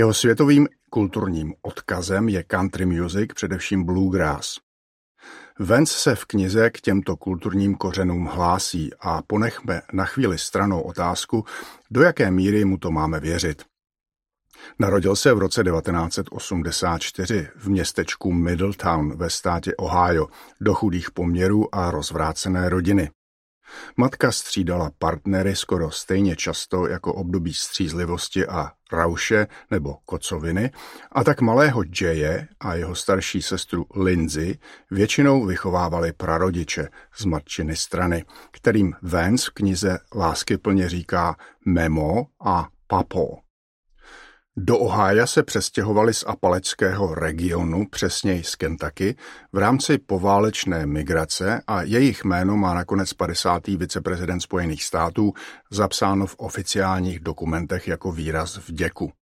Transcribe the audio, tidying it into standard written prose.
Jeho světovým kulturním odkazem je country music, především bluegrass. Vance se v knize k těmto kulturním kořenům hlásí a ponechme na chvíli stranou otázku, do jaké míry mu to máme věřit. Narodil se v roce 1984 v městečku Middletown ve státě Ohio do chudých poměrů a rozvrácené rodiny. Matka střídala partnery skoro stejně často jako období střízlivosti a rauše nebo kocoviny, a tak malého Jaye a jeho starší sestru Lindsay většinou vychovávali prarodiče z matčiny strany, kterým Vance v knize láskyplně říká Memo a Papo. Do Ohája se přestěhovali z apalačského regionu, přesněji z Kentucky, v rámci poválečné migrace a jejich jméno má nakonec 50. viceprezident Spojených států zapsáno v oficiálních dokumentech jako výraz vděku.